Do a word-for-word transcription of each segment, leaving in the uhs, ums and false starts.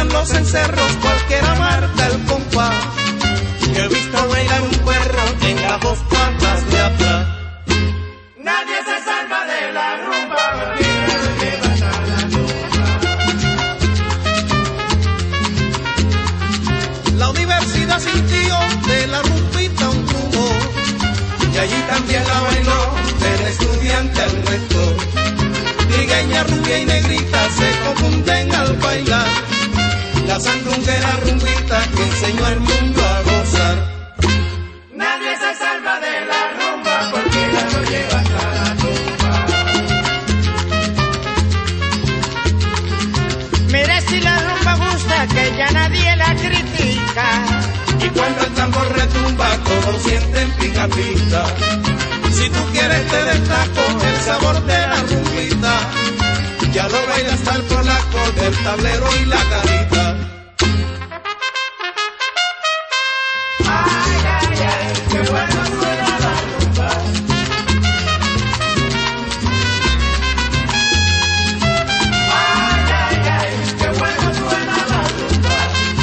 en los encerros, cualquiera marca el compás. Yo he visto bailar un perro en las dos patas de atrás. Nadie se salva de la rumba, cualquiera lo lleva hasta la tumba. La universidad sintió de la rumbita un rumbo, y allí también la bailó el estudiante al rector. Trigueña, rubia y negrita se confunden al bailar la sandunguera rumbita que enseñó al mundo a gozar. Nadie se salva de la rumba, cualquiera lo lleva hasta la tumba. Mire si la rumba gusta, que ya nadie la critica. Y cuando el tambor retumba, todos sienten pica pica. Si tú quieres te destaco el sabor de la rumbita. Ya lo baila hasta el polaco del tablero y la carita. Ay, ay, ay, qué bueno suena la rumba. Ay, ay, ay, qué bueno suena la rumba.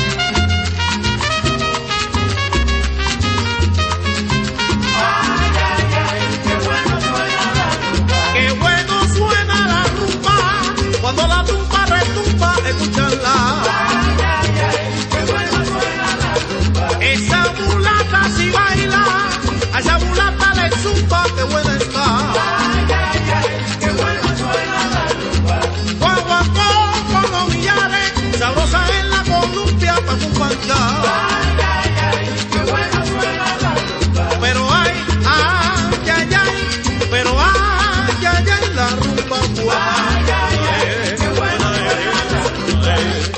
Ay, ay, ay, qué bueno suena la rumba. Qué bueno suena la rumba, cuando la tumba retumba, escucharla. Ay, ay, ay, qué bueno suena la rumba. Esa mulata si baila, a esa mulata le zumba, qué buena está. Ay, ay, ay, qué bueno suena la rumba. Guaguancó con los millares, sabrosa en la columpia pa' companchar. Ay, ay, ay, qué bueno suena la rumba. Pero ay, ay, ay, ay, pero ay, ay, ay, la rumba buena. Ay, ay, ay, qué bueno suena la rumba.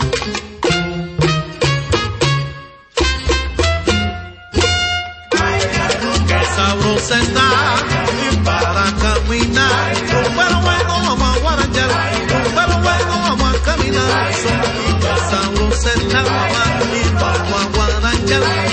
Ay, la rumba. Qué sabrosa está y para caminar. Pero bueno, vamos a guaranchar. Pero bueno, vamos a caminar. Son qué sabrosa está y vamos a guaranchar.